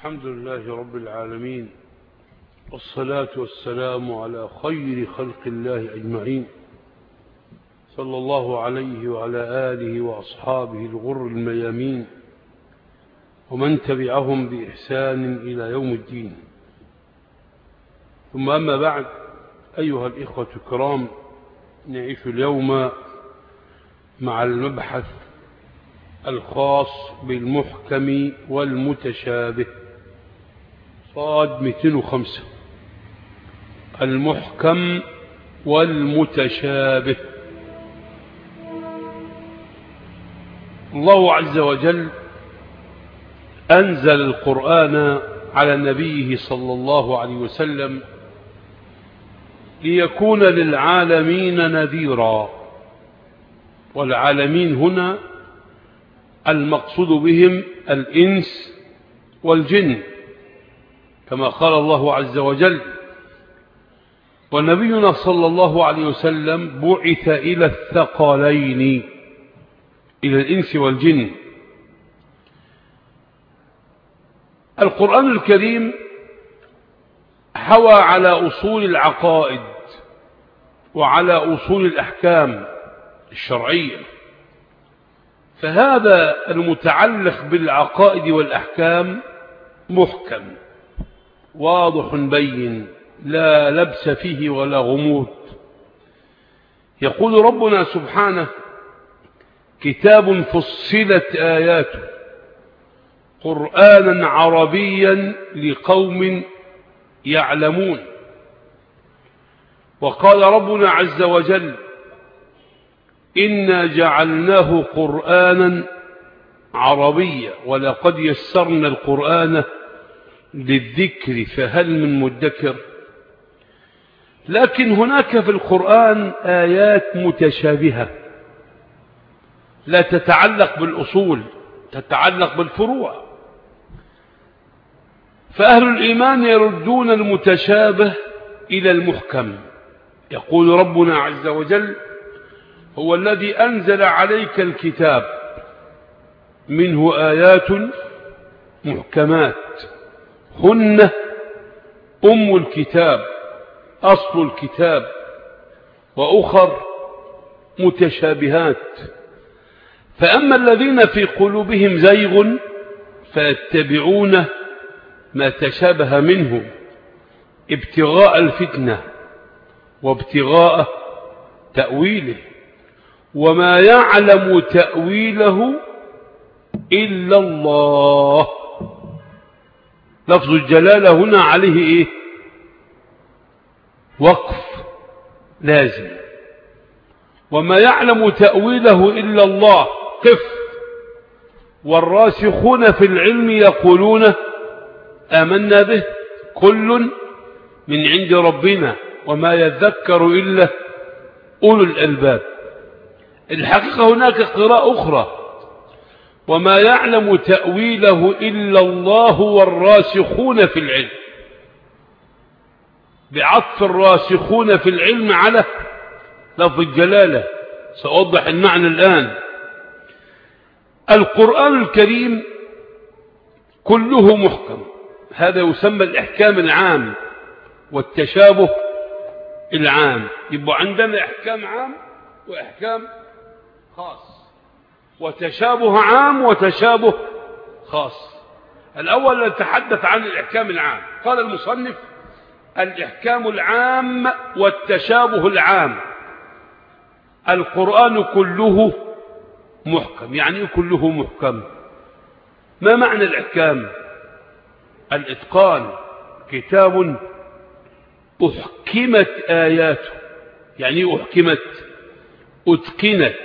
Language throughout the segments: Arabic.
الحمد لله رب العالمين، والصلاة والسلام على خير خلق الله أجمعين، صلى الله عليه وعلى آله وأصحابه الغر الميامين ومن تبعهم بإحسان إلى يوم الدين. ثم أما بعد، أيها الإخوة الكرام، نعيش اليوم مع المبحث الخاص بالمحكم والمتشابه، صاد 205. المحكم والمتشابه. الله عز وجل أنزل القرآن على نبيه صلى الله عليه وسلم ليكون للعالمين نذيرا، والعالمين هنا المقصود بهم الإنس والجن، كما قال الله عز وجل: ونبينا صلى الله عليه وسلم بعث إلى الثقلين، إلى الإنس والجن. القرآن الكريم حوى على أصول العقائد وعلى أصول الأحكام الشرعية، فهذا المتعلق بالعقائد والأحكام محكم واضح بين، لا لبس فيه ولا غموض. يقول ربنا سبحانه: كتاب فصلت آياته قرآنا عربيا لقوم يعلمون. وقال ربنا عز وجل: إنا جعلناه قرآنا عربيا ولقد يسرنا القرآن للذكر فهل من مدكر. لكن هناك في القرآن آيات متشابهة لا تتعلق بالأصول، تتعلق بالفروع. فأهل الإيمان يردون المتشابه إلى المحكم. يقول ربنا عز وجل: هو الذي أنزل عليك الكتاب منه آيات محكمات هن أم الكتاب أصل الكتاب وأخر متشابهات. فأما الذين في قلوبهم زيغ فيتبعون ما تشابه منه ابتغاء الفتنة وابتغاء تأويله، وما يعلم تأويله إلا الله. لفظ الجلالة هنا عليه إيه؟ وقف لازم. وما يعلم تأويله إلا الله قف. والراسخون في العلم يقولون آمنا به كل من عند ربنا وما يذكر إلا أولو الألباب. الحقيقة هناك قراءة أخرى: وما يعلم تأويله إلا الله والراسخون في العلم، بعطف الراسخون في العلم على لفظ الجلالة. سأوضح المعنى الآن. القرآن الكريم كله محكم، هذا يسمى الإحكام العام والتشابه العام. يبقى عندنا إحكام عام وإحكام خاص، وتشابه عام وتشابه خاص. الأول نتحدث عن الإحكام العام. قال المصنف: الإحكام العام والتشابه العام. القرآن كله محكم. يعني إيه كله محكم؟ ما معنى الإحكام؟ الإتقان. كتاب أحكمت آياته. يعني إيه أحكمت؟ أتقنت،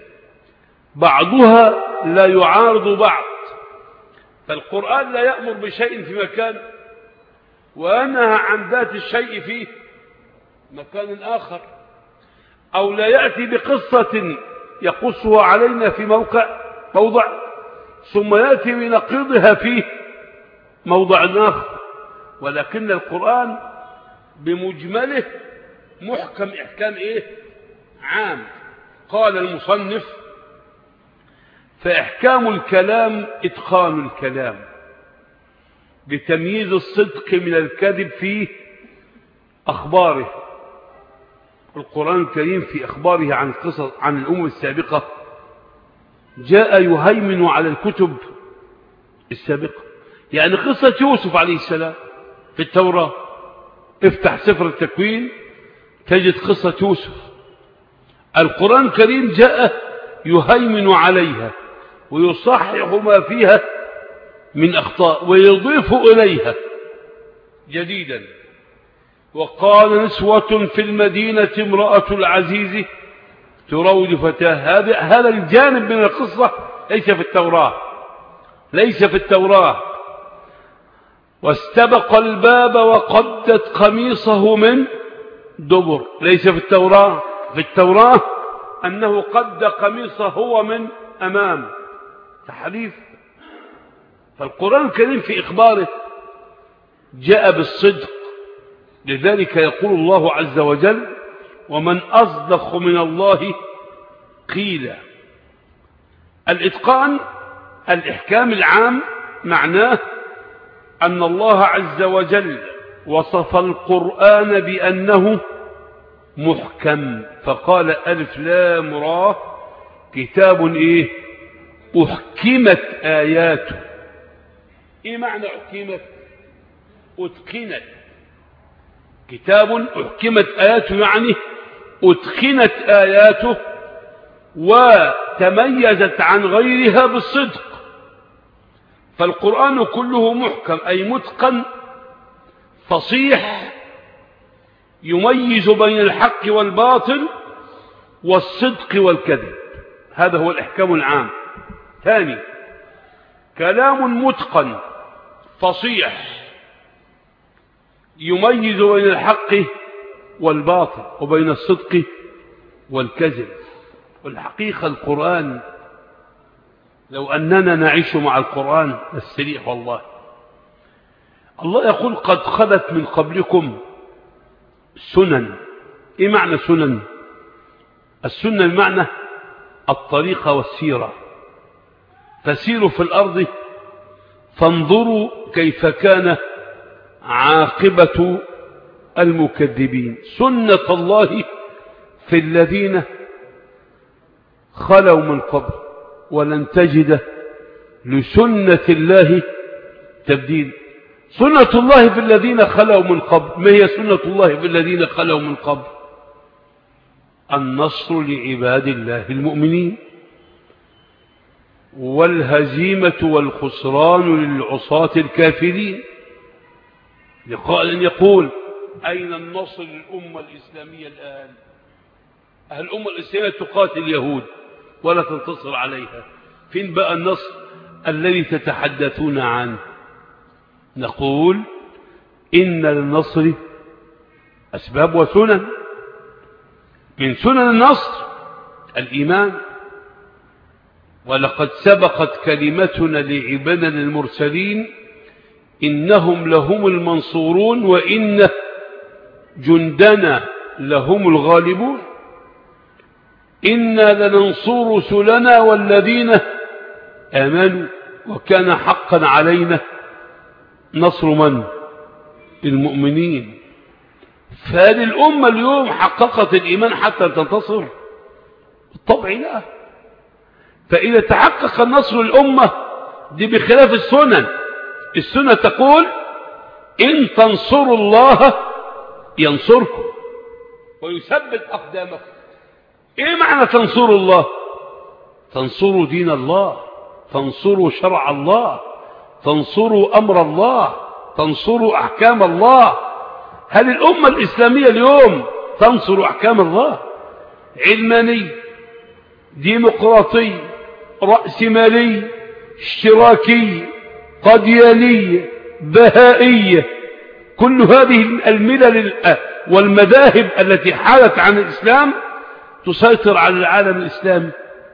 بعضها لا يعارض بعض. فالقرآن لا يأمر بشيء في مكان وينهى عن ذات الشيء في مكان آخر، أو لا يأتي بقصة يقصها علينا في موضع ثم يأتي بنقيضها في موضع آخر. ولكن القرآن بمجمله محكم إحكام إيه؟ عام. قال المصنف: فإحكام الكلام إتقان الكلام، بتمييز الصدق من الكذب في أخباره. القرآن الكريم في أخباره عن قصص عن الأمم السابقة جاء يهيمن على الكتب السابقة. يعني قصة يوسف عليه السلام في التوراة، افتح سفر التكوين تجد قصة يوسف. القرآن الكريم جاء يهيمن عليها ويصحح ما فيها من أخطاء ويضيف إليها جديدا. وقال نسوة في المدينة امرأة العزيز تراود فتاه. هذا الجانب من القصة ليس في التوراة، ليس في التوراة. واستبق الباب وقدت قميصه من دبر، ليس في التوراة. في التوراة أنه قد قميصه هو من أمام، تحريف. فالقرآن الكريم في إخباره جاء بالصدق. لذلك يقول الله عز وجل: ومن أصدق من الله قيلا. الإتقان الإحكام العام معناه أن الله عز وجل وصف القرآن بأنه محكم، فقال ألف لام را كتاب إيه؟ أحكمت آياته. إيه معنى أحكمت؟ أتقنت. كتاب أحكمت آياته يعني أتقنت آياته وتميزت عن غيرها بالصدق. فالقرآن كله محكم أي متقن فصيح يميز بين الحق والباطل والصدق والكذب. هذا هو الإحكام العام. ثاني، كلام متقن فصيح يميز بين الحق والباطل وبين الصدق والكذب. والحقيقة القرآن لو أننا نعيش مع القرآن نستريح والله. الله يقول: قد خلت من قبلكم سنن. إيه معنى سنن؟ السنة بمعنى الطريقة والسيرة. فسيروا في الأرض فانظروا كيف كان عاقبة المكذبين. سنة الله في الذين خلوا من قبل ولن تجد لسنة الله تبديل. سنة الله في الذين خلوا من قبل. ما هي سنة الله في الذين خلوا من قبل؟ النصر لعباد الله المؤمنين، والهزيمة والخسران للعصاة الكافرين. لقائل يقول: أين النصر للأمة الإسلامية الآن؟ الأمة الإسلامية تقاتل اليهود ولا تنتصر عليها. فين بقى النصر الذي تتحدثون عنه؟ نقول: إن للنصر أسباب وسنن. من سنن النصر الإيمان. ولقد سبقت كلمتنا لعبادنا المرسلين إنهم لهم المنصورون وإن جندنا لهم الغالبون. إنا لننصر رسلنا والذين آمنوا وكان حقا علينا نصر من؟ المؤمنين. فهذه الأمة اليوم حققت الإيمان حتى تنتصر؟ بالطبع لا. فإذا تحقق النصر للأمة دي بخلاف السنن. السنة تقول: إن تنصروا الله ينصركم ويثبت أقدامكم. إيه معنى تنصروا الله؟ تنصروا دين الله، تنصروا شرع الله، تنصروا أمر الله، تنصروا أحكام الله. هل الأمة الإسلامية اليوم تنصر أحكام الله؟ علماني، ديمقراطي، رأسمالي، اشتراكي، قدياني، بهائية، كل هذه الملل والمذاهب التي حالت عن الإسلام تسيطر على العالم الإسلامي.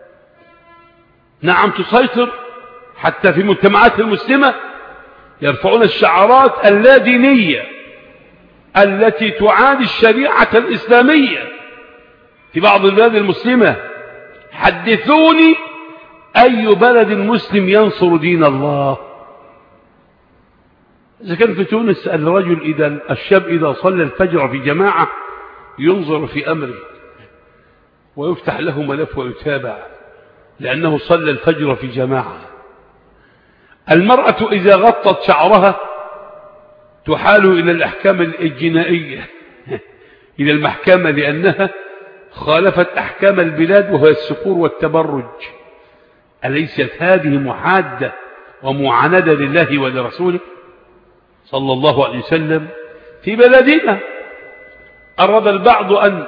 نعم تسيطر. حتى في المجتمعات المسلمة يرفعون الشعارات اللادينية التي تعادي الشريعة الإسلامية في بعض البلاد المسلمة. حدثوني أي بلد مسلم ينصر دين الله؟ إذا كان في تونس الشاب إذا صلى الفجر في جماعة ينظر في أمره ويفتح له ملف ويتابع لأنه صلى الفجر في جماعة. المرأة إذا غطت شعرها تحال إلى الأحكام الجنائية إلى المحكمة لأنها خالفت أحكام البلاد وهي السفور والتبرج. أليست هذه محادة ومعاندة لله ولرسوله صلى الله عليه وسلم؟ في بلدنا أراد البعض أن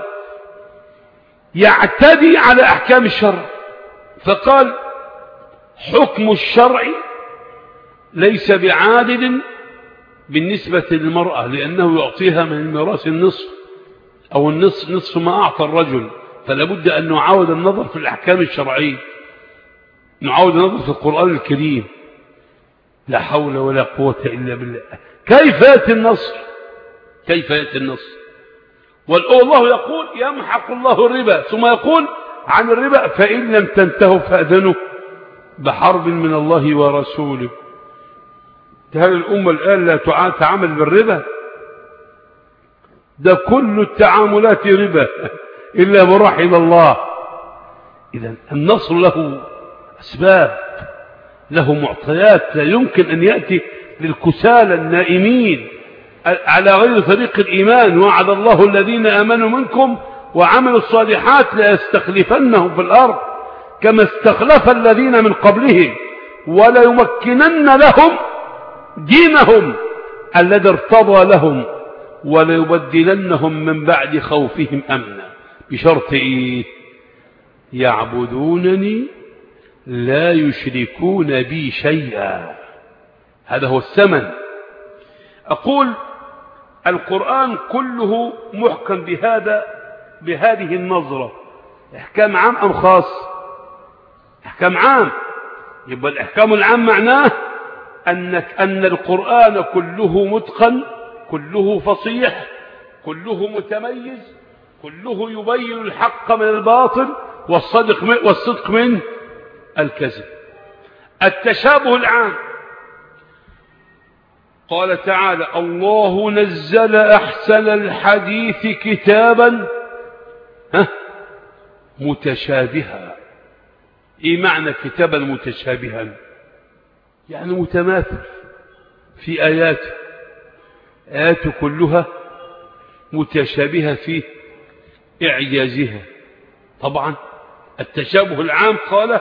يعتدي على أحكام الشرع فقال حكم الشرع ليس بعادل بالنسبة للمرأة لأنه يعطيها من الميراث النصف أو نصف ما أعطى الرجل، فلا بد أن نعاود النظر في الأحكام الشرعية، نعاود النظر في القرآن الكريم. لا حول ولا قوة إلا بالله. كيف يأتي النصر؟ كيف يأتي النصر؟ والله يقول يمحق الله الربا، ثم يقول عن الربا فإن لم تنتهوا فأذنوا بحرب من الله ورسوله. هل الأمة الآن لا تعامل بالربا؟ ده كل التعاملات ربا إلا ما رحم الله. إذن النصر له أسباب، له معطيات، لا يمكن أن يأتي للكسالى النائمين على غير طريق الإيمان. وعد الله الذين آمنوا منكم وعملوا الصالحات ليستخلفنهم في الأرض كما استخلف الذين من قبلهم وليمكنن لهم دينهم الذي ارتضى لهم وليبدلنهم من بعد خوفهم أمنا بشرط إيه؟ يعبدونني لا يشركون بي شيئا. هذا هو الثمن. أقول القرآن كله محكم بهذه النظرة. إحكام عام أم خاص؟ إحكام عام. يبقى الإحكام العام معناه أن القرآن كله متقن، كله فصيح، كله متميز، كله يبين الحق من الباطل والصدق من الكذب. التشابه العام قال تعالى الله نزل أحسن الحديث كتابا متشابها. إيه معنى كتابا متشابها؟ يعني متماثل في آياته كلها متشابهة في إعجازها. طبعا التشابه العام قال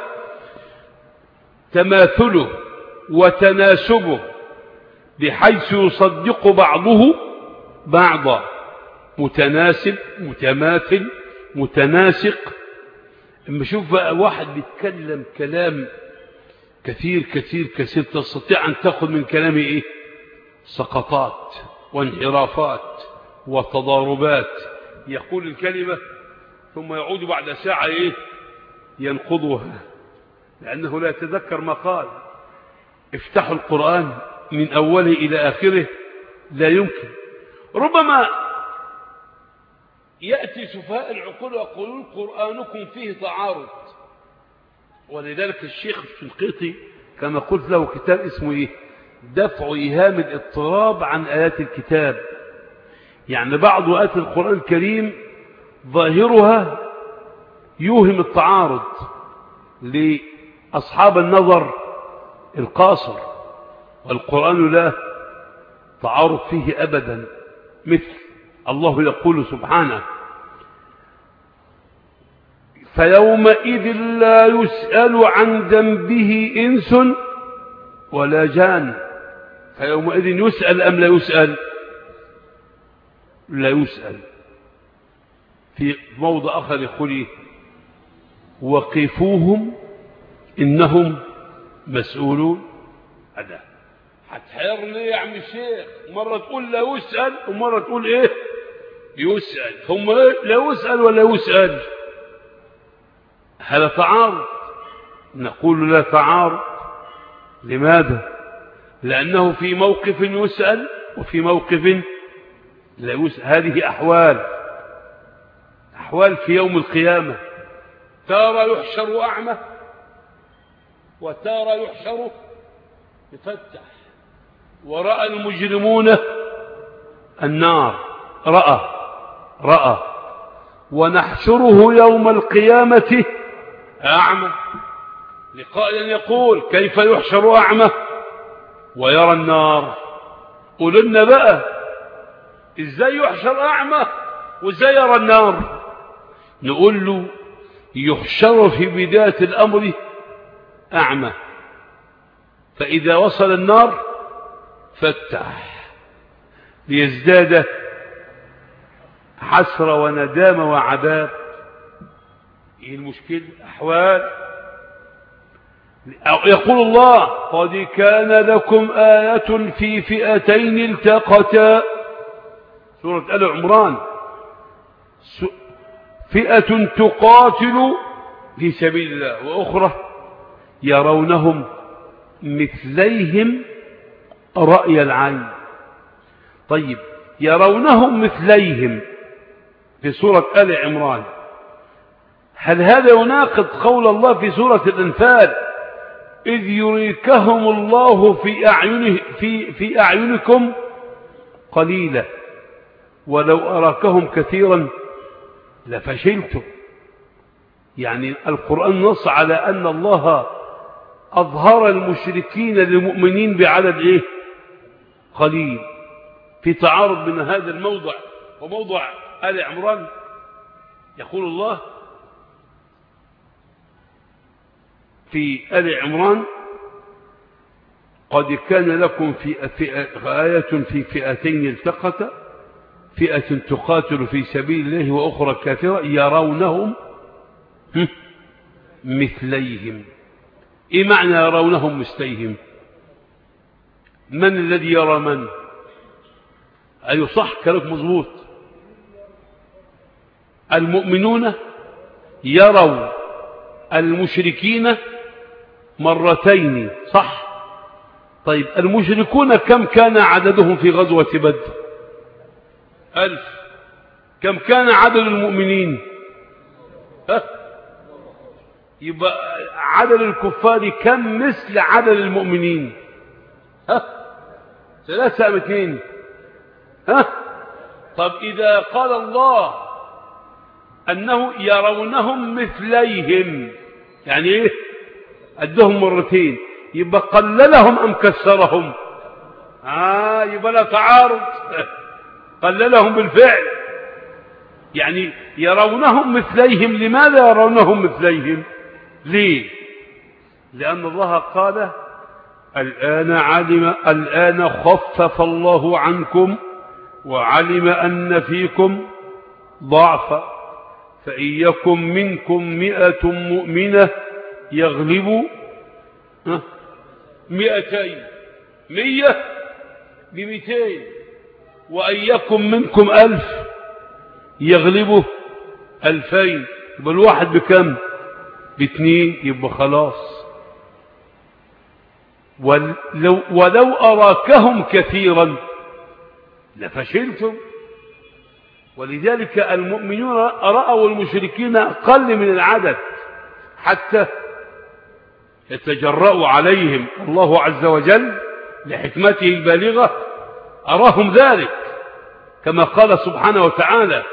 تماثله وتناسبه بحيث يصدق بعضه بعضا. متناسب، متماثل، متناسق. اما شوف بقى واحد بيتكلم كلام كثير كثير كثير تستطيع أن تأخذ من كلامه إيه؟ سقطات وانحرافات وتضاربات. يقول الكلمة ثم يعود بعد ساعة إيه؟ ينقضها لأنه لا يتذكر ما قال. افتحوا القرآن من أوله إلى آخره لا يمكن. ربما يأتي سفهاء العقول ويقولون قرآنكم فيه تعارض، ولذلك الشيخ الشنقيطي كما قلت له كتاب اسمه إيه؟ دفع إيهام الاضطراب عن آيات الكتاب. يعني بعض آيات القرآن الكريم ظاهرها يوهم التعارض لأصحاب النظر القاصر، والقرآن لا تعارض فيه أبدا. مثل الله يقول سبحانه فيومئذ لا يسأل عن ذنبه إنس ولا جان. فيومئذ يسأل أم لا يسأل؟ لا يسأل. في موضع آخر يقول وقفوهم إنهم مسؤولون. هذا هتحيرني يا عم الشيخ، مرة تقول لا يسأل ومرة تقول إيه يسأل. هم إيه؟ لا يسأل ولا يسأل. هذا تعارض. نقول لا تعارض. لماذا؟ لأنه في موقف يسأل وفي موقف لا يسأل. هذه أحوال في يوم القيامة. تارى يحشر أعمى وتارى يحشر يفتح. ورأى المجرمون النار. رأى ونحشره يوم القيامة أعمى. لقائل يقول كيف يحشر أعمى ويرى النار؟ قل لنا بقى ازاي يحشر أعمى وازاي يرى النار؟ نقول له يحشر في بداية الأمر أعمى، فإذا وصل النار فتح ليزداد حسرة وندامة وعذاب. ايه المشكلة؟ أحوال. يقول الله قد كان لكم آية في فئتين التقتا، سورة آل عمران، فئة تقاتل في سبيل الله وأخرى يرونهم مثليهم رأي العين. طيب يرونهم مثليهم في سورة آل عمران، هل هذا يناقض قول الله في سورة الأنفال إذ يريكهم الله في أعينكم قليلا ولو أراكهم كثيرا لفشلتم؟ يعني القرآن نص على أن الله أظهر المشركين للمؤمنين بعدد قليل، في تعارض بين هذا الموضع وموضع آل عمران. يقول الله في آل عمران قد كان لكم آية في فئتين التقتا، فئة تقاتل في سبيل الله وأخرى كافرة يرونهم مثليهم. إيه معنى يرونهم مثليهم؟ من الذي يرى من؟ أي صح كلامك مظبوط. المؤمنون يروا المشركين مرتين، صح؟ طيب المشركون كم كان عددهم في غزوة بدر؟ 1000. كم كان عدد المؤمنين؟ يبقى عدد الكفار كم مثل عدد المؤمنين؟ 3 أم 2؟ طب إذا قال الله أنه يرونهم مثليهم يعني إيه؟ أدهم مرتين، يبقى قللهم أم كسرهم؟ يبقى لا تعارض، قللهم بالفعل. يعني يرونهم مثليهم. لماذا يرونهم مثليهم؟ ليه؟ لأن الله قال الآن خفف الله عنكم وعلم أن فيكم ضعفا فإن يكن منكم 100 مؤمنة يغلبوا 200 100 ب200 وأن يكن منكم 1000 يغلبوا 2000. يبقى الواحد بكم؟ ب2. يبقى خلاص. ولو أراكهم كثيرا لفشلتم. ولذلك المؤمنون رأوا المشركين أقل من العدد حتى يتجرأوا عليهم الله عز وجل لحكمته البالغة، أراهم ذلك كما قال سبحانه وتعالى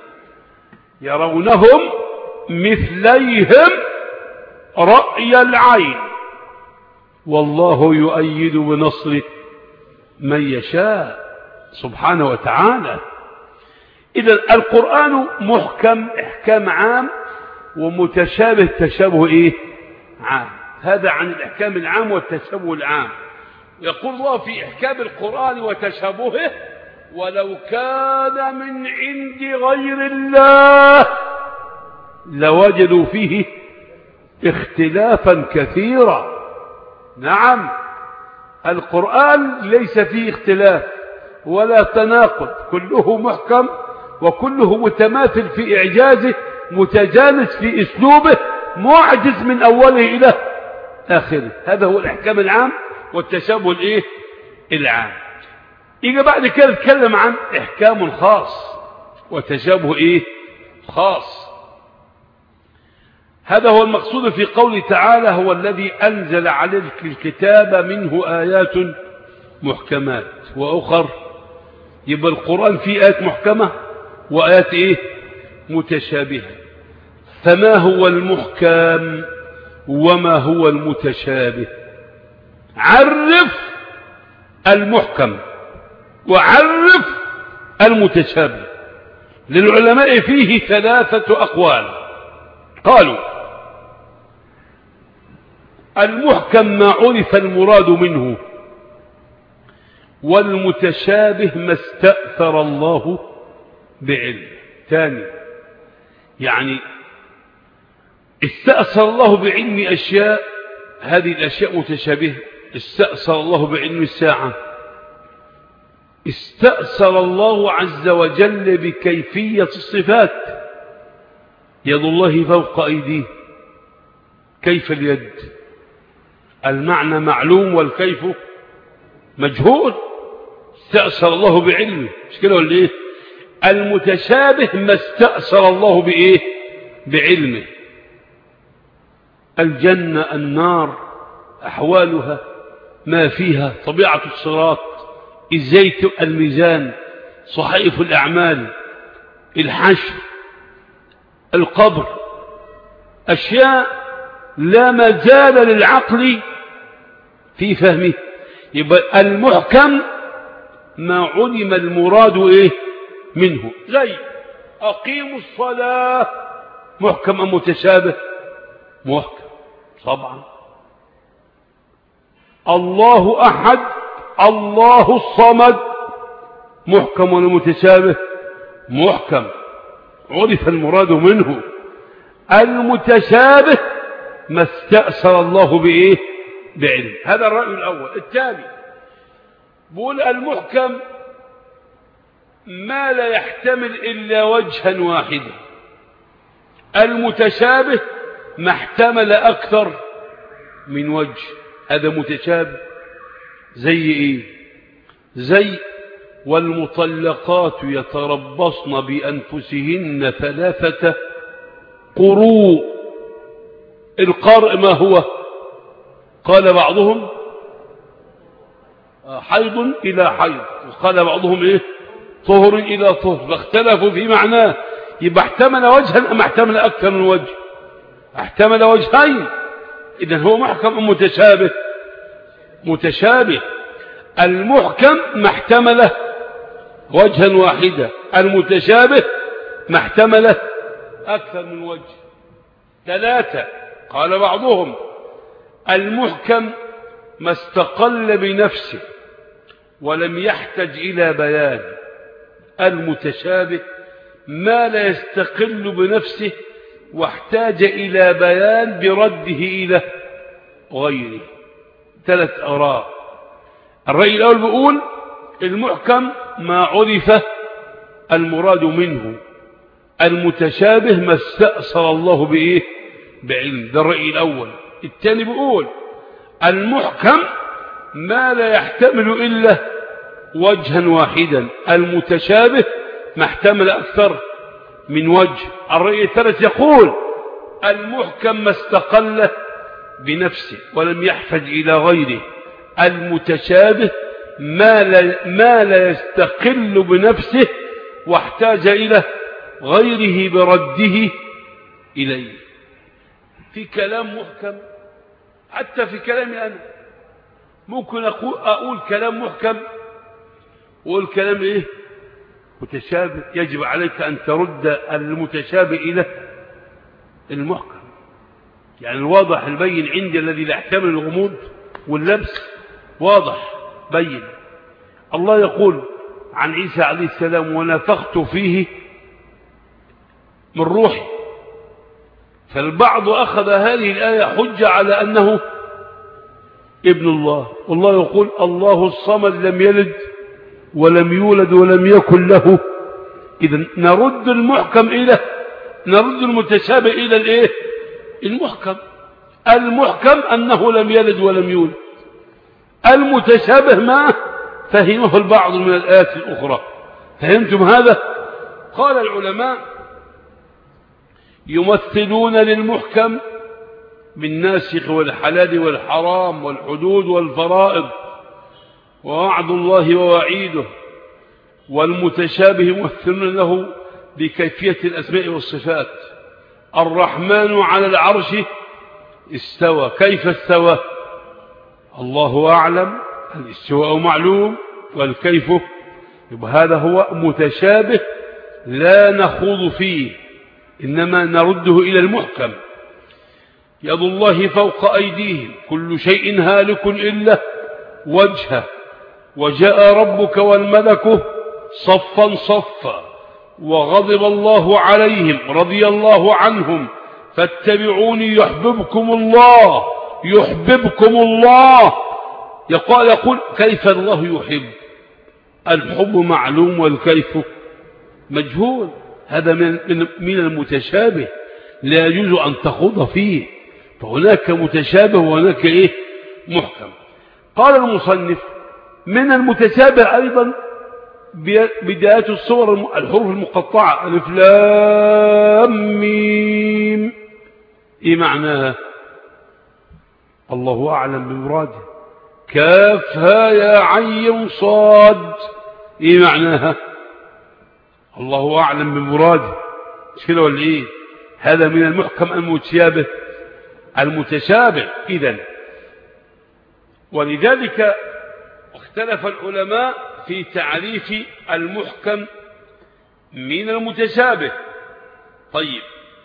يرونهم مثليهم رأي العين والله يؤيد بنصره من يشاء سبحانه وتعالى. إذا القرآن محكم إحكام عام ومتشابه تشابه عام. هذا عن الإحكام العام والتشابه العام. يقول الله في إحكام القرآن وتشابهه ولو كان من عند غير الله لوجدوا فيه اختلافا كثيرا. نعم القرآن ليس فيه اختلاف ولا تناقض، كله محكم وكله متماثل في إعجازه، متجانس في أسلوبه، معجز من أوله إلى آخره. هذا هو الإحكام العام والتشابه العام. يجي بعد كده نتكلم عن إحكام خاص وتشابه خاص. هذا هو المقصود في قوله تعالى هو الذي أنزل عليك الكتاب منه آيات محكمات وأخر. يبقى القرآن فيه آيات محكمة وآيات إيه؟ متشابهة. فما هو المحكم وما هو المتشابه؟ عرف المحكم وعرف المتشابه. للعلماء فيه 3 أقوال. قالوا: المحكم ما عرف المراد منه، والمتشابه ما استأثر الله بعلم. ثاني، يعني استأثر الله بعلم أشياء، هذه الأشياء متشابهة. استأثر الله بعلم الساعة، استأثر الله عز وجل بكيفية الصفات. يد الله فوق أيديه، كيف اليد؟ المعنى معلوم والكيف مجهول. استأثر الله بعلمه، مش كده ولا ايه؟ المتشابه ما استأثر الله بإيه؟ بعلمه. الجنة، النار، أحوالها، ما فيها، طبيعة الصراط، الزيت، الميزان، صحائف الأعمال، الحشر، القبر، أشياء لا مجال للعقل في فهمه. يبقى المحكم ما علم المراد إيه منه. زي أقيموا الصلاة، محكم أم متشابه؟ محكم طبعا. الله أحد، الله الصمد، محكم ولا متشابه؟ محكم، عرف المراد منه. المتشابه ما استأثر الله بإيه؟ بعلم. هذا الرأي الأول. الثاني بقول المحكم ما لا يحتمل إلا وجها واحدا. المتشابه ما احتمل أكثر من وجه، هذا متشابه. زي إيه؟ زي والمطلقات يتربصن بأنفسهن 3 قروء. القرء ما هو؟ قال بعضهم حيض إلى حيض، وقال بعضهم إيه؟ طهر إلى طهر، فاختلفوا في معناه. يبقى احتمل وجها أم احتمل أكثر من وجه؟ احتمل وجهين. إذن هو محكم أم متشابه؟ متشابه. المحكم ما احتمل وجها واحدا، المتشابه ما احتمل أكثر من وجه. 3 قال بعضهم المحكم ما استقل بنفسه ولم يحتج إلى بيان. المتشابه ما لا يستقل بنفسه واحتاج إلى بيان برده إلى غيره. 3 آراء. الرأي الأول بيقول المحكم ما عرف المراد منه، المتشابه ما استأثر الله بإيه؟ بعلم. ده الرأي الأول. الثاني بيقول المحكم ما لا يحتمل إلا وجها واحدا، المتشابه ما احتمل أكثر من وجه. الرأي الثالث يقول المحكم ما استقل بنفسه ولم يحتج إلى غيره، المتشابه ما لا يستقل بنفسه واحتاج إلى غيره برده إليه. في كلام محكم، حتى في كلامي أنا ممكن أقول كلام محكم وأقول كلام إيه؟ متشابه. يجب عليك أن ترد المتشابه إلى المحكم. يعني الواضح البين عندي الذي لا يحتمل الغموض واللبس واضح بين. الله يقول عن عيسى عليه السلام ونفخت فيه من روحي. فالبعض أخذ هذه الآية حجة على أنه ابن الله، والله يقول الله الصمد لم يلد ولم يولد ولم يكن له. إذن نرد المحكم إلى نرد المتشابه إلى الإيه؟ المحكم. المحكم أنه لم يلد ولم يولد، المتشابه ما فهمه البعض من الآيات الأخرى. فهمتم هذا؟ قال العلماء يمثلون للمحكم بالناسخ والحلال والحرام والحدود والفرائض، ويمثلون للمتشابه بالمتشابه بالغير. يعني الواضح البين عندي الذي لا يحتمل الغموض واللبس واضح بين. الله يقول عن عيسى عليه السلام ونفخت فيه من روحي. فالبعض أخذ هذه الآية حجة على أنه ابن الله، والله يقول الله الصمد لم يلد ولم يولد ولم يكن له. إذن نرد المحكم إلى ووعد الله ووعيده، والمتشابه ممثل له بكيفية الأسماء والصفات. الرحمن على العرش استوى، كيف استوى؟ الله أعلم، الاستواء معلوم والكيف، يبقى هذا هو متشابه لا نخوض فيه، إنما نرده إلى المحكم. يد الله فوق أيديهم، كل شيء هالك إلا وجهه، وجاء ربك والملك صفا صفا، وغضب الله عليهم رضي الله عنهم، فاتبعوني يحببكم الله، يحببكم الله. يقول كيف الله يحب؟ الحب معلوم والكيف مجهول، هذا من المتشابه لا يجوز أن تخوض فيه، فهناك متشابه وهناك محكم. قال المصنف من المتشابه أيضا بدايات الصور الحروف المقطعة، ألف لام ميم، إيه معناها؟ الله أعلم بمراده. كافها يا عين صاد، إيه معناها؟ الله أعلم بمراده. مش كده ولا إيه؟ هذا من المحكم المتشابه المتشابه إذن. ولذلك اختلف العلماء في تعريف المحكم من المتشابه. طيب،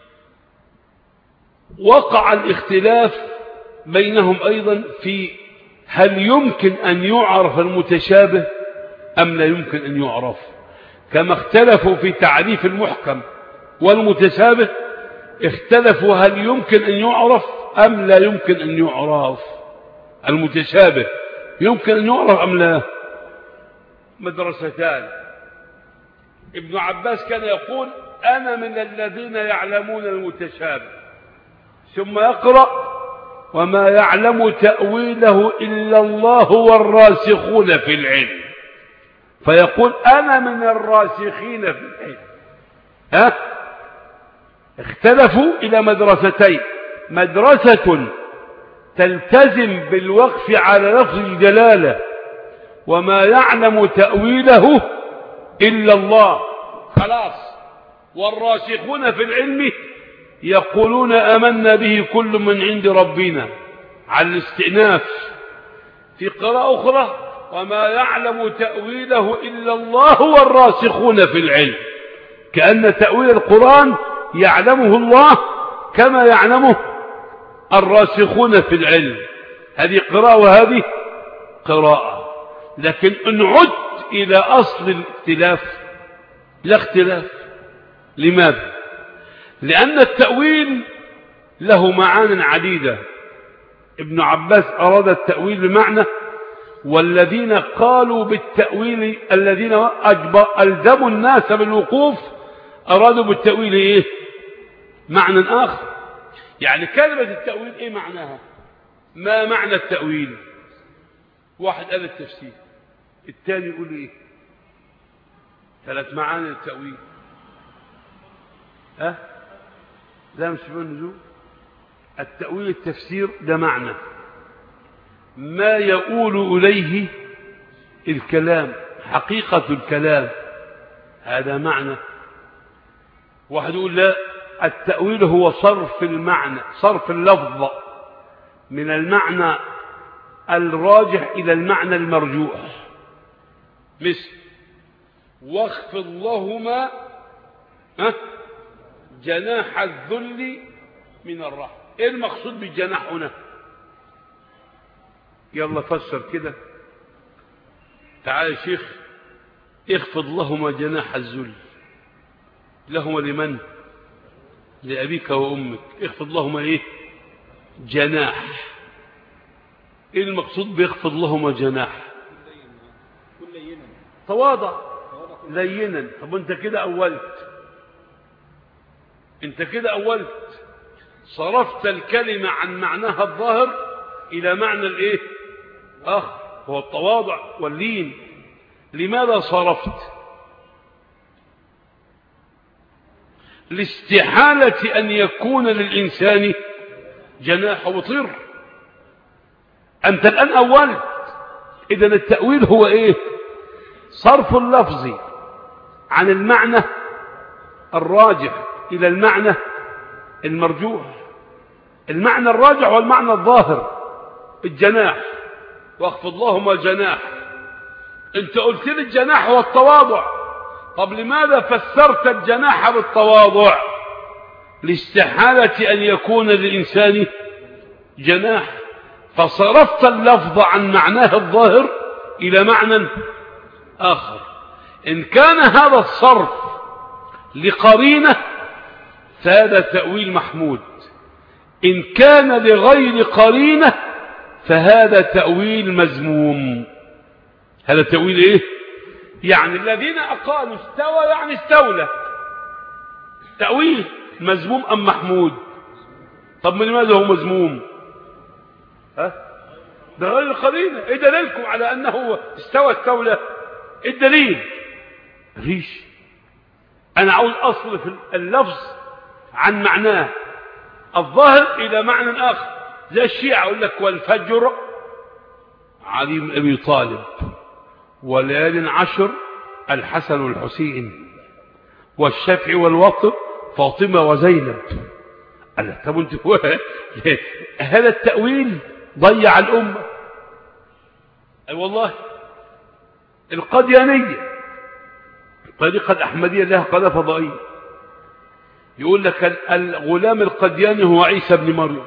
وقع الاختلاف بينهم أيضا في هل يمكن أن يعرف المتشابه أم لا يمكن أن يعرف. كما اختلفوا في تعريف المحكم والمتشابه، اختلفوا هل يمكن أن يعرف أم لا يمكن أن يعرف. المتشابه يمكن أن يعرف أم لا؟ مدرستان. ابن عباس كان يقول أنا من الذين يعلمون المتشابه، ثم يقرأ وما يعلم تأويله إلا الله والراسخون في العلم، فيقول أنا من الراسخين في العلم. اختلفوا إلى مدرستين: مدرسة تلتزم بالوقف على لفظ الجلالة وما يعلم تأويله إلا الله، خلاص، والراسخون في العلم يقولون آمنا به كل من عند ربنا على الاستئناف. في قراءة أخرى وما يعلم تأويله إلا الله والراسخون في العلم، كأن تأويل القرآن يعلمه الله كما يعلمه الراسخون في العلم. هذه قراءة وهذه قراءة. لكن إن عدت إلى أصل الاختلاف لا اختلاف. لماذا؟ لأن التأويل له معان عديدة. ابن عباس أراد التأويل بمعنى، والذين قالوا بالتأويل الذين ألزموا الناس بالوقوف أرادوا بالتأويل إيه؟ معنى آخر. يعني كلمة التأويل إيه معناها؟ ما معنى التأويل؟ واحد قال التفسير، الثاني يقول إيه؟ 3 معاني التأويل. لا مش بنزول. التأويل التفسير ده معنى ما يقول إليه الكلام، حقيقة الكلام، هذا معنى. واحد يقول لا، التأويل هو صرف المعنى، صرف اللفظ من المعنى الراجح إلى المعنى المرجوح. مثل واخفض لهما جناح الذل من الرحمة. ايه المقصود بالجناح هنا؟ يلا فسر كده. تعال يا شيخ، اخفض لهما جناح الذل. لهما لمن؟ لأبيك وأمك. اخفض لهما ايه؟ جناح. ايه المقصود بيخفض لهما جناح؟ تواضع، لينا. طب انت كده أولت، صرفت الكلمة عن معناها الظاهر إلى معنى الايه؟ هو التواضع واللين. لماذا صرفت؟ لاستحالة أن يكون للإنسان جناح وطير. أنت الآن أولت، إذن التأويل هو إيه؟ صرف اللفظ عن المعنى الراجح إلى المعنى المرجوح. المعنى الراجح والمعنى الظاهر الجناح، واخفض لهما الجناح. انت قلت لي الجناح هو التواضع، طب لماذا فسرت الجناح بالتواضع؟ لاستحالة أن يكون للإنسان جناح، فصرفت اللفظ عن معناه الظاهر إلى معنى آخر. إن كان هذا الصرف لقرينة فهذا تأويل محمود، إن كان لغير قرينة فهذا تأويل مذموم. هذا تأويل إيه؟ يعني الذين أقالوا استوى يعني استولى، تأويل مذموم أم محمود؟ طب من لماذا هو مذموم؟ ده غير قرينة. إيه دليلكم على أنه استولى؟ إيه الدليل؟ مفيش. أنا عاوز أصرف اللفظ عن معناه الظاهر إلى معنى آخر، زي الشيعة يقول لك والفجر علي بن أبي طالب، وليال عشر الحسن والحسين، والشفع والوتر فاطمة وزينب. قال طب انت هذا التأويل ضيع الأمة. أي والله. القديانية طريقة الأحمدية لها قناة فضائية، يقول لك الغلام القدياني هو عيسى بن مريم،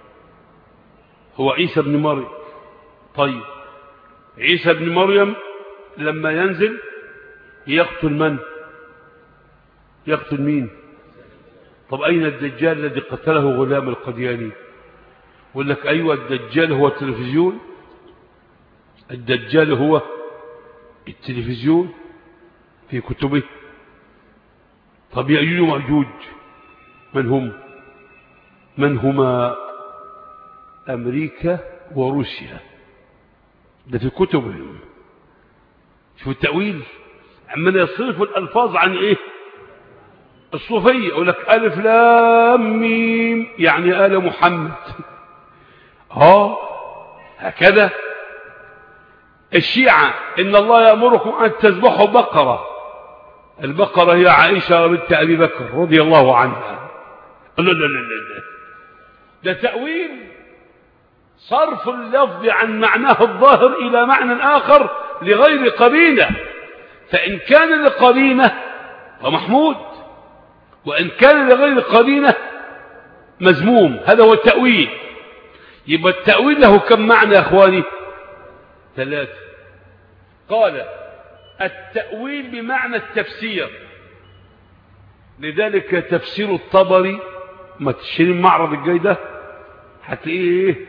هو عيسى بن مريم. طيب عيسى بن مريم لما ينزل يقتل من؟ يقتل مين؟ طب أين الدجال الذي قتله غلام القدياني؟ يقول لك أيوة الدجال هو التلفزيون، الدجال هو التلفزيون في كتبه. طب يأجوج ومأجوج من هم؟ من هما؟ أمريكا وروسيا، ده في كتبهم. شوف التأويل عمال يصرف الألفاظ عن إيه؟ الصوفية يقول لك ألف لام ميم يعني آل محمد. هكذا الشيعة إن الله يأمركم أن تذبحوا بقرة، البقرة هي عائشة بنت أبي بكر رضي الله عنها. لا لا لا لا، ده تأويل صرف اللفظ عن معناه الظاهر إلى معنى آخر لغير قرينة، فإن كان لقرينة فمحمود، وإن كان لغير قرينة مذموم. هذا هو التأويل. يبقى التأويل له كم معنى يا أخواني؟ 3. قال التأويل بمعنى التفسير، لذلك تفسير الطبري ما تشتري المعرض الجاي ده هتلاقيه ايه؟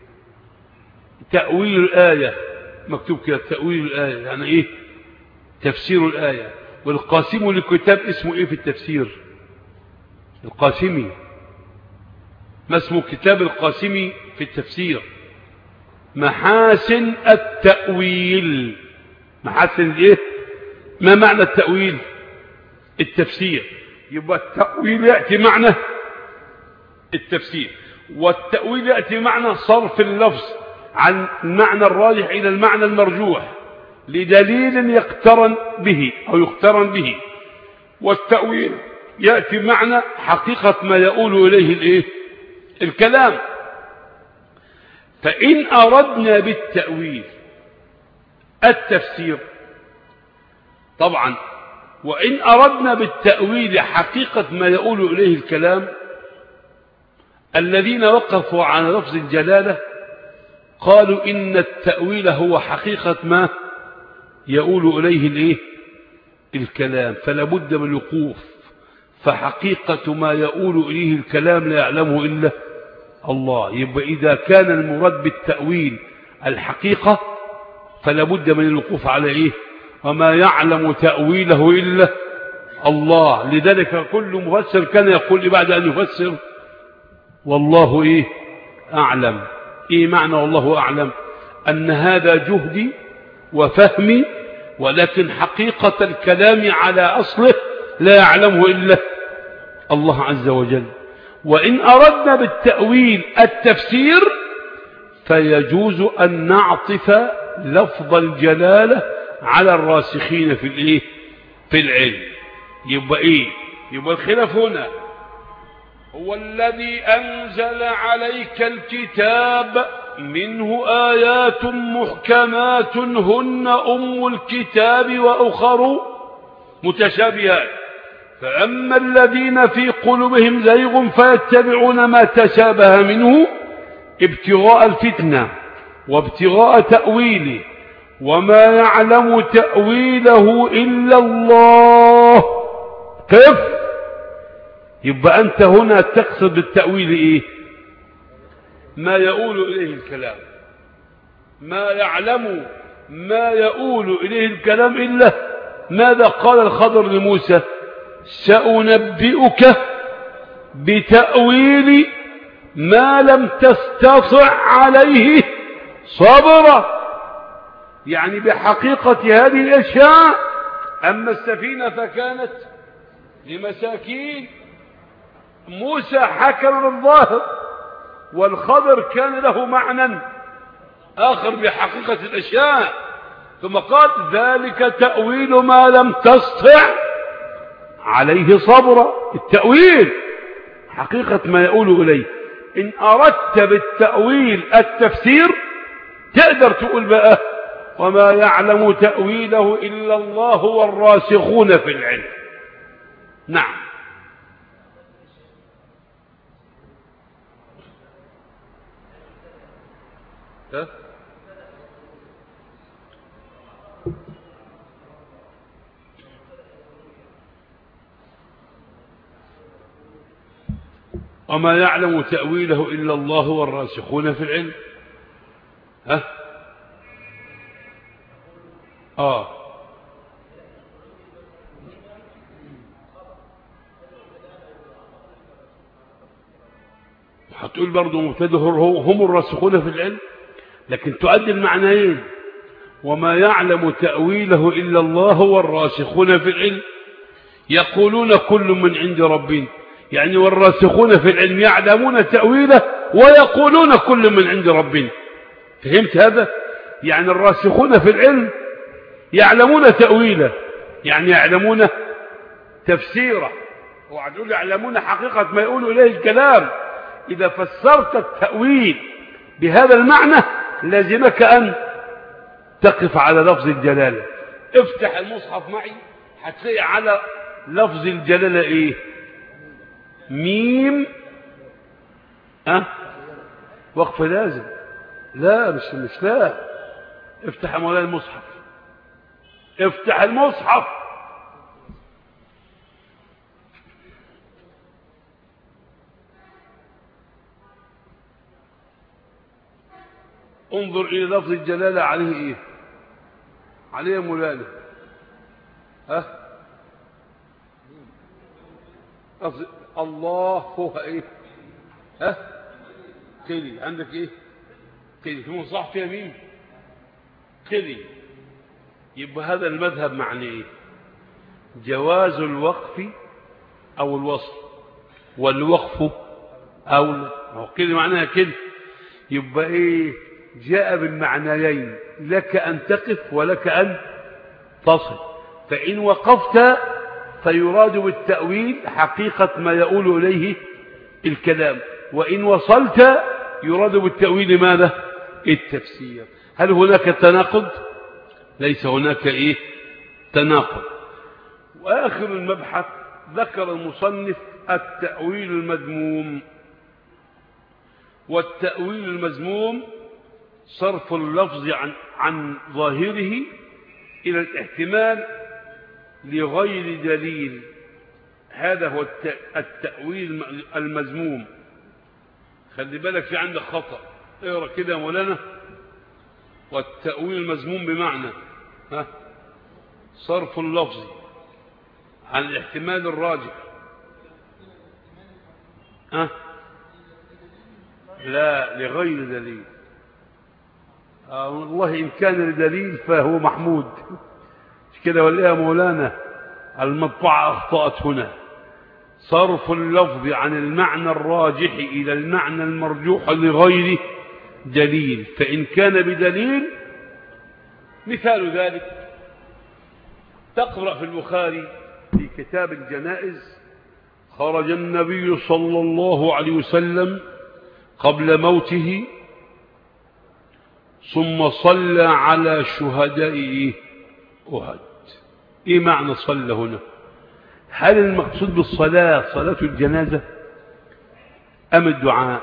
تأويل الآية، مكتوب كده تأويل الآية، يعني ايه؟ تفسير الآية. والقاسم لكتاب اسمه ايه في التفسير؟ القاسمي. ما اسمه كتاب القاسمي في التفسير؟ محاسن التأويل. محاسن ايه؟ ما معنى التأويل؟ التفسير. يبقى التأويل يأتي معنى التفسير، والتأويل يأتي معنى صرف اللفظ عن المعنى الراجح إلى المعنى المرجوح لدليل يقترن به أو يقترن به. والتأويل يأتي معنى حقيقة ما يقول إليه الإيه؟ الكلام. فإن أردنا بالتأويل التفسير طبعا، وإن أردنا بالتأويل حقيقة ما يقول إليه الكلام، الذين وقفوا على لفظ الجلالة قالوا إن التأويل هو حقيقة ما يقول إليه الإيه؟ الكلام، فلا بد من الوقوف. فحقيقة ما يقول إليه الكلام لا يعلمه إلا الله. يبقى إذا كان المراد بالتأويل الحقيقة فلا بد من الوقوف على إيه؟ وما يعلم تأويله إلا الله. لذلك كل مفسر كان يقول بعد أن يفسر والله إيه؟ أعلم. إيه معنى والله أعلم؟ أن هذا جهدي وفهمي، ولكن حقيقة الكلام على أصله لا يعلمه إلا الله عز وجل. وإن أردنا بالتأويل التفسير فيجوز أن نعطف لفظ الجلالة على الراسخين في الايه في العلم. يبقى ايه؟ يبقى الخلاف هنا هو الذي أنزل عليك الكتاب منه آيات محكمات هن أم الكتاب وأخر متشابهات فأما الذين في قلوبهم زيغ فيتبعون ما تشابه منه ابتغاء الفتنة وابتغاء تأويله وما يعلم تأويله إلا الله. كيف؟ يبقى أنت هنا تقصد بالتأويل إيه؟ ما يؤول إليه الكلام. ما يعلم ما يؤول إليه الكلام إلا ماذا قال الخضر لموسى؟ سأنبئك بتأويل ما لم تستطع عليه صبرا. يعني بحقيقة هذه الأشياء. أما السفينة فكانت لمساكين، موسى حكم بالظاهر، والخضر كان له معنى آخر بحقيقة الأشياء. ثم قال ذلك تأويل ما لم تستطع عليه صبرا. التأويل حقيقة ما يقول إليه. إن أردت بالتأويل التفسير تقدر تقول بقى وما يعلم تأويله إلا الله والراسخون في العلم. نعم. وما يعلم تأويله إلا الله والراسخون في العلم. هتقول برضو مبتدأ هم الراسخون في العلم، لكن تؤدي المعنيين. وما يعلم تأويله إلا الله والراسخون في العلم يقولون كل من عند ربنا. يعني والراسخون في العلم يعلمون تأويله ويقولون كل من عند ربنا. فهمت هذا؟ يعني الراسخون في العلم يعلمون تأويله، يعني يعلمون تفسيره. وعدول يعلمون حقيقة ما يقول إليه الكلام. إذا فسرت التأويل بهذا المعنى لازمك أن تقف على لفظ الجلالة. افتح المصحف معي هتلاقي على لفظ الجلالة ايه؟ ميم. وقف لازم. لا مش لا. افتح مولانا المصحف، افتح المصحف. انظر الى لفظ الجلالة عليه ايه؟ عليه مولانا الله هو ايه؟ قلي. عندك ايه؟ قلي. في مصحف فيها مين؟ قلي. يبقى هذا المذهب معنى ايه؟ جواز الوقف او الوصل، والوقف اولى. هو قلي معناها كده. يبقى ايه؟ جاء بالمعنيين، لك أن تقف ولك أن تصل. فإن وقفت فيراد بالتأويل حقيقة ما يقول إليه الكلام، وإن وصلت يراد بالتأويل ماذا؟ التفسير. هل هناك تناقض؟ ليس هناك إيه؟ تناقض. وآخر المبحث ذكر المصنف التأويل المذموم. والتأويل المذموم صرف اللفظ عن ظاهره إلى الاحتمال لغير دليل. هذا هو التأويل المذموم. خلي بالك في عندك خطأ، اقرأ كده يا مولانا. والتأويل المذموم بمعنى صرف اللفظ عن الاحتمال الراجح. لا، لغير دليل. والله إن كان لدليل فهو محمود. مش كده ولا يا مولانا؟ المطبعة أخطأت هنا. صرف اللفظ عن المعنى الراجح إلى المعنى المرجوح لغير دليل. فإن كان بدليل مثال ذلك تقرأ في البخاري في كتاب الجنائز: خرج النبي صلى الله عليه وسلم قبل موته ثم صلى على شهداء أحد. ايه معنى صلى هنا؟ هل المقصود بالصلاة صلاة الجنازة أم الدعاء؟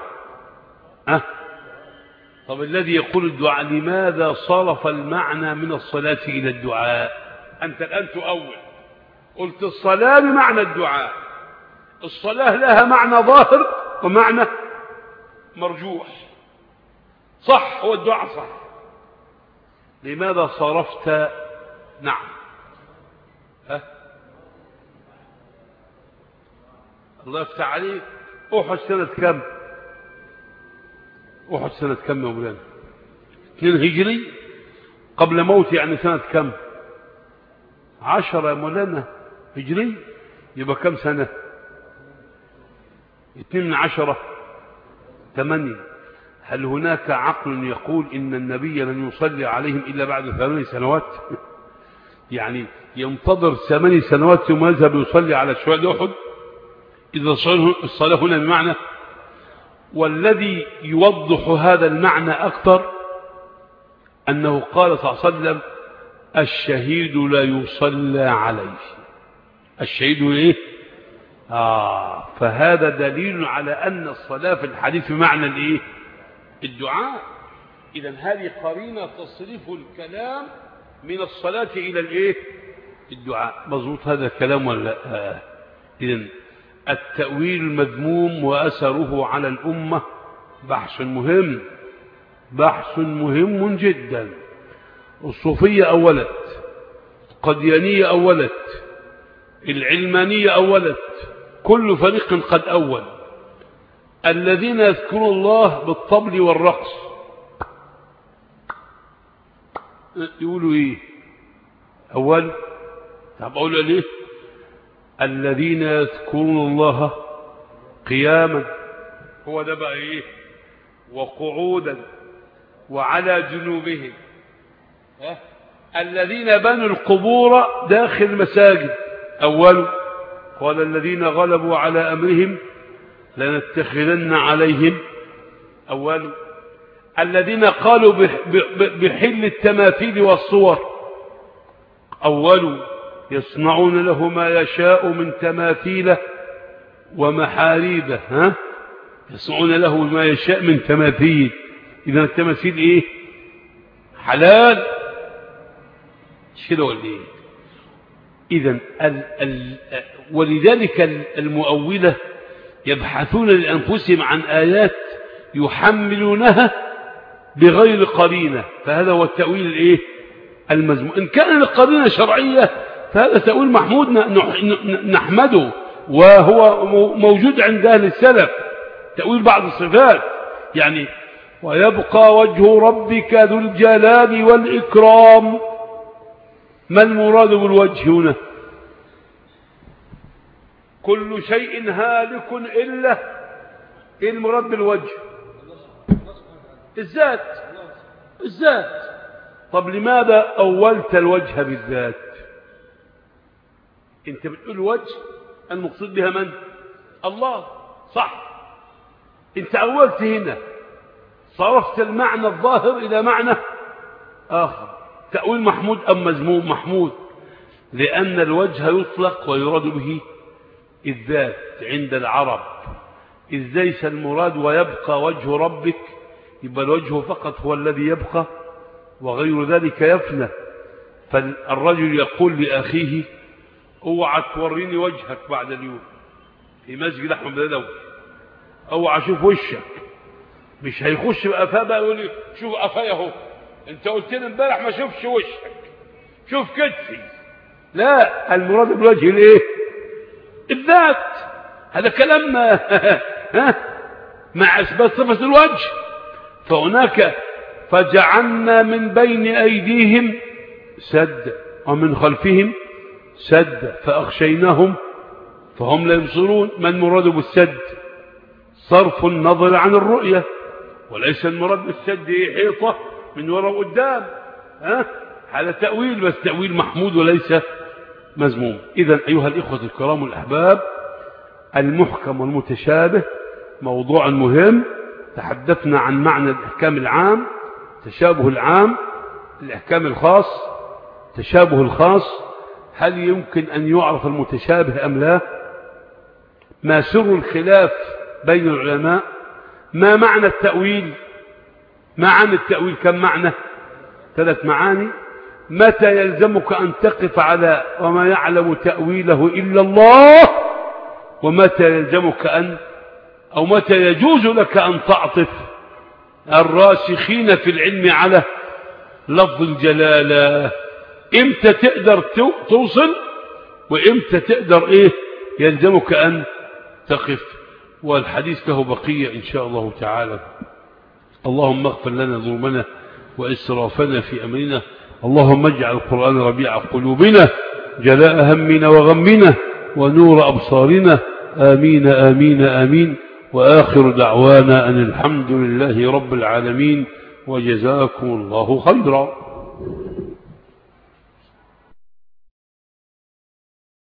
طب الذي يقول الدعاء لماذا صرف المعنى من الصلاة إلى الدعاء؟ أنت الآن تؤول، قلت الصلاة بمعنى الدعاء. الصلاة لها معنى ظاهر ومعنى مرجوح، صح؟ هو الدعاء صح. لماذا صرفت؟ نعم. الله يفتح عليك. أحد سنة كم؟ أحد سنة كم يا مولانا؟ 2 هجري قبل موت، يعني سنة كم؟ 10 يا مولانا هجري، يبقى كم سنة؟ 2 من 10 8. هل هناك عقل يقول إن النبي لن يصلي عليهم إلا بعد 8 سنوات؟ يعني ينتظر 8 سنوات ثم يذهب يصلي على شهداء أحد؟ إذا الصلاة هنا بمعنى. والذي يوضح هذا المعنى أكثر أنه قال صلى الله عليه وسلم: الشهيد لا يصلى عليه. الشهيد إيه؟ فهذا دليل على أن الصلاة في الحديث بمعنى الإيه؟ الدعاء. إذن هذه قرينة تصرف الكلام من الصلاة إلى الإيه؟ الدعاء. مظبوط هذا الكلام ولا؟ إذن التأويل المذموم وأثره على الأمة بحث مهم، بحث مهم جدا. الصوفية أولت، القديانية أولت، العلمانية أولت، كل فريق قد أول. الذين يذكرون الله بالطبل والرقص يقولوا إيه؟ أول. طب أقول ليه؟ الذين يذكرون الله قياما، هو ده بقى إيه؟ وقعودا وعلى جنوبهم. الذين بنوا القبور داخل المساجد أول. قال: الذين غلبوا على أمرهم لنتخذن عليهم أول. الذين قالوا بحل التماثيل والصور أول. يصنعون له ما يشاء من تماثيل ومحاريب. يصنعون له ما يشاء من تماثيل. إذا التماثيل إيه؟ حلال، مش كده ولا إيه؟ إذا ولذلك المؤولة يبحثون لأنفسهم عن آيات يحملونها بغير قرينة، فهذا هو التأويل الإيه؟ المذموم. إن كان القرينة شرعية فهذا تأويل محمود نحمده، وهو موجود عند أهل السلف. تأويل بعض الصفات، يعني ويبقى وجه ربك ذو الجلال والإكرام. ما المراد بالوجه هنا؟ كل شيء هالك إلا. إيه المراد بالوجه؟ الذات. الذات. طب لماذا أولت الوجه بالذات؟ انت بتقول وجه، المقصود بها من؟ الله، صح. انت أولت هنا، صرفت المعنى الظاهر إلى معنى آخر. تأويل محمود أم مذموم؟ محمود، لأن الوجه يطلق ويراد به الذات عند العرب. إذ ليس المراد ويبقى وجه ربك، يبقى الوجه فقط هو الذي يبقى وغير ذلك يفنى. فالرجل يقول لأخيه: اوعى توريني وجهك بعد اليوم في مسجد أحمد بدوي، اوعى اشوف وشك. مش هيخش بقفاه بقى يقول لي: شوف قفايا اهو، انت قلت لي امبارح ما شوفش وشك، شوف كتفي. لا، المراد بالوجه الايه؟ الذات. هذا كلام مع اثبات صفة الوجه. فهناك فجعلنا من بين ايديهم سد ومن خلفهم سد فاغشيناهم فهم لا يبصرون. ما المراد بالسد؟ صرف النظر عن الرؤية، وليس المراد بالسد حيطة من وراء قدام. على تأويل، بس تأويل محمود وليس مذموم. إذن أيها الإخوة الكرام الأحباب، المحكم والمتشابه موضوع مهم. تحدثنا عن معنى الإحكام العام، تشابه العام، الإحكام الخاص، تشابه الخاص. هل يمكن أن يعرف المتشابه أم لا؟ ما سر الخلاف بين العلماء؟ ما معنى التأويل؟ معنى التأويل كم معنى؟ 3 معاني. متى يلزمك أن تقف على وما يعلم تأويله إلا الله؟ ومتى يلزمك أو متى يجوز لك أن تعطف الراسخين في العلم على لفظ الجلالة؟ إمتى تقدر توصل وإمتى تقدر يلزمك أن تقف؟ والحديث له بقية إن شاء الله تعالى. اللهم اغفر لنا ذنوبنا وإسرافنا في أمرنا. اللهم اجعل القرآن ربيع قلوبنا، جلاء همنا وغمنا، ونور أبصارنا. آمين آمين آمين. وآخر دعوانا أن الحمد لله رب العالمين، وجزاكم الله خيرا.